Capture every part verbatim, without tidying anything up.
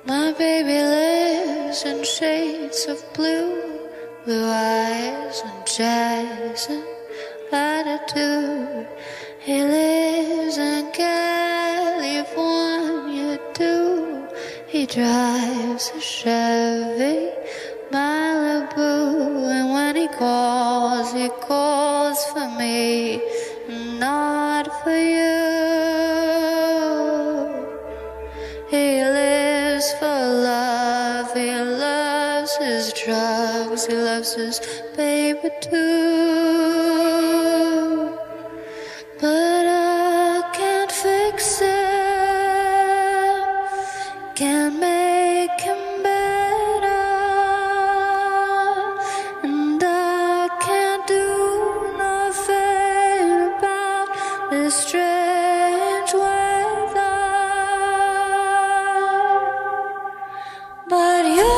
My baby lives in shades of blue, blue eyes and jazz and attitude. He lives in California too. He drives a Chevy Malibu, and when he calls, he calls for me, not for you. He lives for love, he loves his drugs, he loves his baby too. But I can't fix it, can't make him better, and I can't do nothing about this strange weather. But you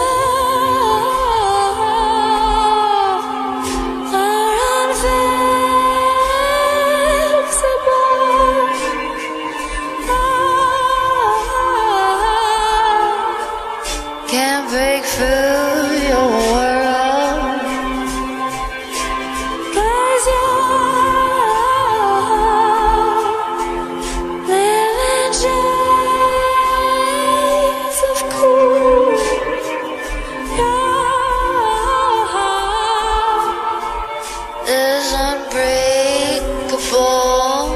can't break through your world, 'cause you're living shades of cool. Your heart is unbreakable.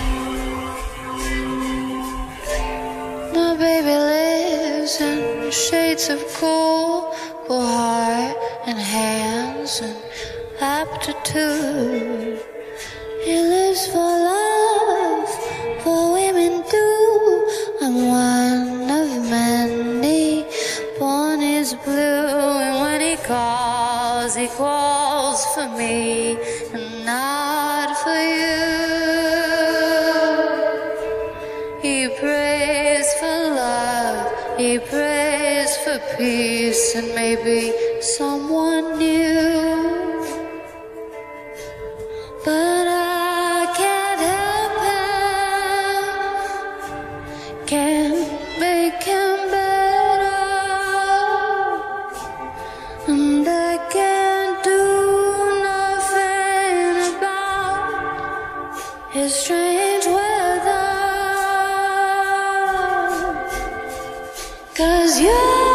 My baby lives in shades of cool, cool heart and hands and aptitude. He lives for love, for women too. I'm one of many, born is blue, and when he calls, he calls for me and not for you. He prays for love, he prays for peace, and maybe someone new. But I can't help him, can't make him better, and I can't do nothing about his strange weather. 'Cause you